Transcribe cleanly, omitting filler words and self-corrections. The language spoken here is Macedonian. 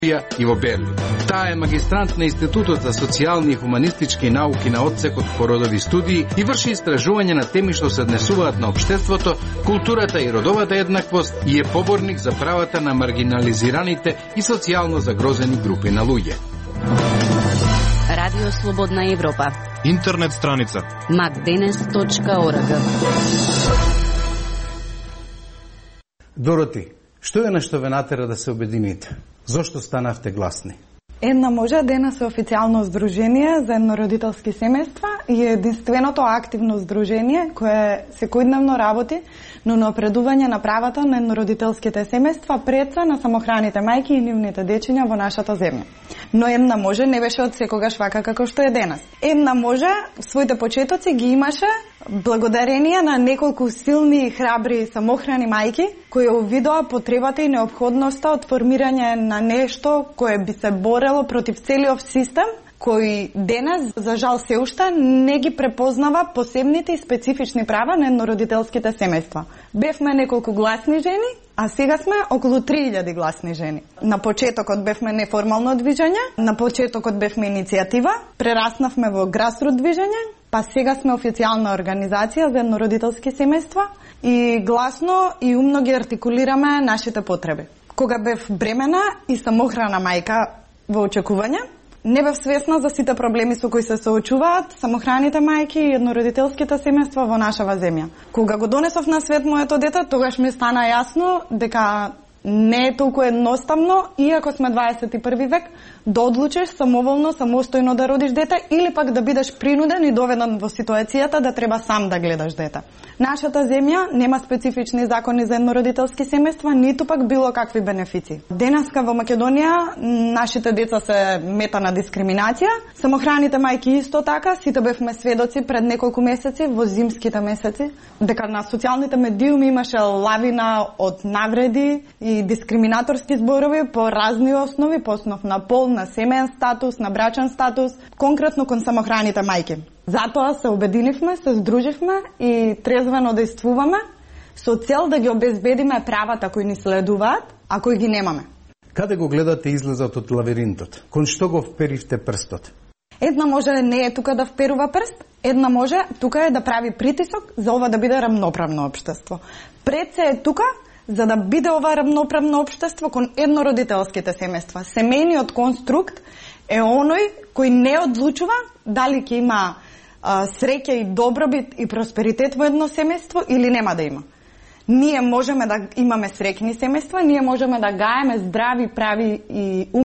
и во Берлин. Таа е магистрант на Институтот за социјални и хуманистички науки на одсекот по родови студии и врши истражување на теми што се однесуваат на општеството, културата и родовата еднаквост и е поборник за правата на маргинализираните и социјално загрозени групи на луѓе. Радио Слободна Европа. Интернет страница macdenes.org. Дороти, што е нешто ве натера да се обедините? Зошто станавте гласни? Една може денес е официјално здружение за еднородителски семејства и е единственото активно здружение кое секојдневно работи на напредување на правата на еднородителските семејства пред се на самохраните мајки и нивните дечиња во нашата земја. Но една може не беше од секогаш вака како што е денес. Една може своите почетоци ги имаше благодарение на неколку силни и храбри самохрани мајки кои увидоа потребата и неопходноста од формирање на нешто кое би се борело против целиот систем кој денес, за жал се уште, не ги препознава посебните и специфични права на еднородителските семејства. Бевме неколку гласни жени, а сега сме околу 3000 гласни жени. На почетокот бевме неформално движење, на почетокот бевме иницијатива, прераснавме во грасрут движење, па сега сме официјална организација за еднородителски семејства и гласно и умно ги артикулираме нашите потреби. Кога бев бремена и самохрана мајка во очекување, не бев свесна за сите проблеми со кои се соочуваат самохраните мајки и еднородителските семејства во нашава земја. Кога го донесов на свет моето дете, тогаш ми стана јасно дека не е толку едноставно, иако сме 21 век, да одлучиш самоволно, самостојно да родиш дете или пак да бидеш принуден и доведен во ситуацијата да треба сам да гледаш дете. Нашата земја нема специфични закони за еднородителски семејства, ниту пак било какви бенефици. Денеска во Македонија нашите деца се мета на дискриминација, самохраните мајки исто така, сите бевме сведоци пред неколку месеци во зимските месеци, дека на социјалните медиуми имаше лавина од навреди и дискриминаторски зборови по разни основи, по основ на пол, на семеен статус, на брачен статус, конкретно кон самохраните мајки. Затоа се обединивме, се здруживме и трезвено действуваме со цел да ги обезбедиме правата кои ни следуваат, а кои ги немаме. Каде го гледате излезот од лавиринтот? Кон што го вперивте прстот? Една може не е тука да вперува прст, една може тука е да прави притисок за ова да биде рамноправно општество. Пред се е тука за да биде ова рамноправно општество кон еднородителските семејства. Семејниот конструкт е оној кој не одлучува дали ќе има среќа и добробит и просперитет во едно семејство или нема да има. Ние можеме да имаме среќни семејства, ние можеме да гаеме здрави, прави и